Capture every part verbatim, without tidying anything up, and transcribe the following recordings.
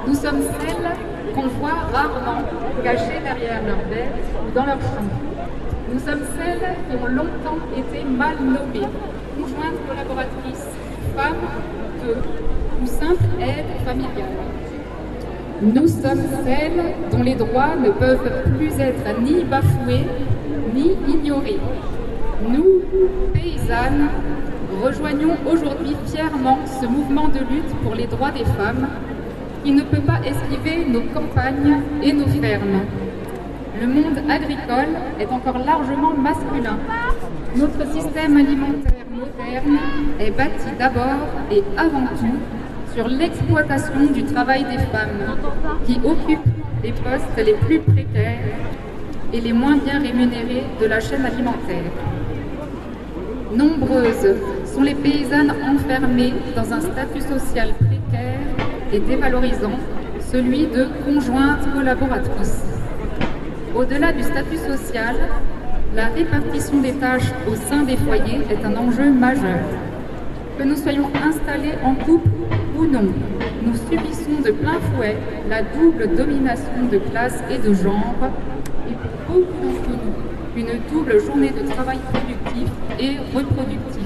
Nous sommes celles qu'on voit rarement cachées derrière leurs bêtes ou dans leurs champs. Nous sommes celles qui ont longtemps été mal nommées, conjointes collaboratrices, femmes, peu, ou simples aides familiales. Nous sommes celles dont les droits ne peuvent plus être ni bafoués, ni ignorés. Nous, paysannes, rejoignons aujourd'hui fièrement ce mouvement de lutte pour les droits des femmes qui ne peut pas esquiver nos campagnes et nos fermes. Le monde agricole est encore largement masculin. Notre système alimentaire moderne est bâti d'abord et avant tout sur l'exploitation du travail des femmes qui occupent les postes les plus précaires et les moins bien rémunérés de la chaîne alimentaire. Nombreuses sont les paysannes enfermées dans un statut social précaire et dévalorisant, celui de conjointe collaboratrice. Au-delà du statut social, la répartition des tâches au sein des foyers est un enjeu majeur. Que nous soyons installés en couple ou non, nous subissons de plein fouet la double domination de classe et de genre, et pour beaucoup d'entre nous, une double journée de travail productif et reproductif.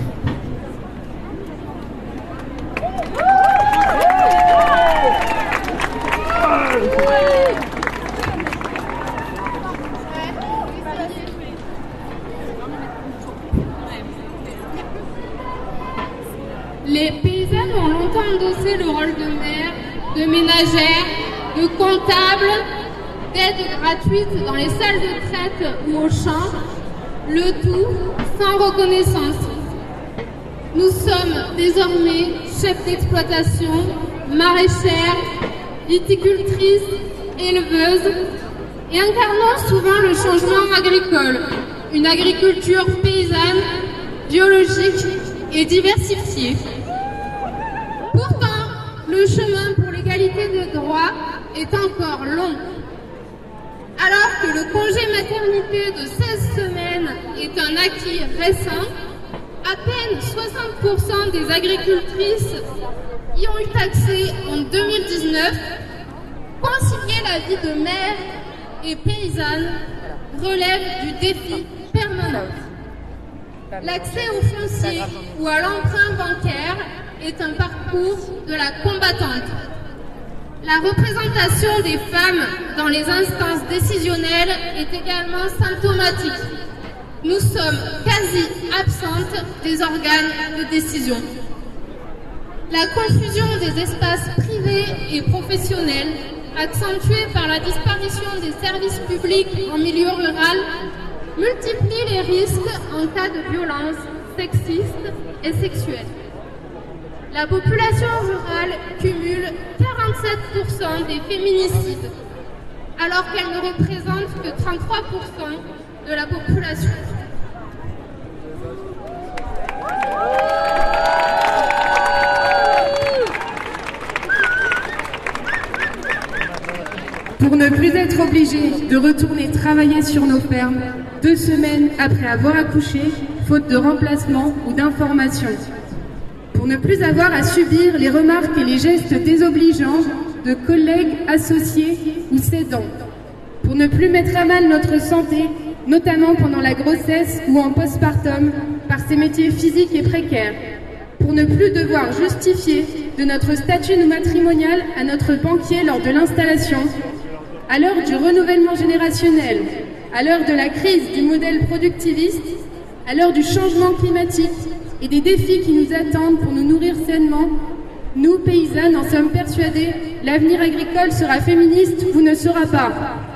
Les paysannes ont longtemps endossé le rôle de mère, de ménagère, de comptable, d'aide gratuite dans les salles de traite ou au champ, le tout sans reconnaissance. Nous sommes désormais chefs d'exploitation, maraîchères, viticultrices, éleveuses et incarnons souvent le changement agricole, une agriculture paysanne, biologique et diversifiée. Pourtant, le chemin pour l'égalité de droits est encore long. Alors que le congé maternité de seize semaines est un acquis récent, à peine soixante pour cent des agricultrices y ont eu accès en deux mille dix-neuf. Concilier la vie de mère et paysanne relève du défi permanent. L'accès au foncier ou à l'emprunt bancaire est un parcours de la combattante. La représentation des femmes dans les instances décisionnelles est également symptomatique. Nous sommes quasi absentes des organes de décision. La confusion des espaces privés et professionnels, accentuée par la disparition des services publics en milieu rural, multiplie les risques en cas de violence sexiste et sexuelle. La population rurale cumule quarante-sept pour cent des féminicides, alors qu'elle ne représente que trente-trois pour cent de la population. Pour ne plus être obligés de retourner travailler sur nos fermes deux semaines après avoir accouché, faute de remplacement ou d'information. Pour ne plus avoir à subir les remarques et les gestes désobligeants de collègues, associés ou cédants. Pour ne plus mettre à mal notre santé, notamment pendant la grossesse ou en postpartum, par ces métiers physiques et précaires. Pour ne plus devoir justifier de notre statut matrimonial à notre banquier lors de l'installation. À l'heure du renouvellement générationnel, à l'heure de la crise du modèle productiviste, à l'heure du changement climatique et des défis qui nous attendent pour nous nourrir sainement, nous, paysannes, en sommes persuadés, l'avenir agricole sera féministe ou ne sera pas.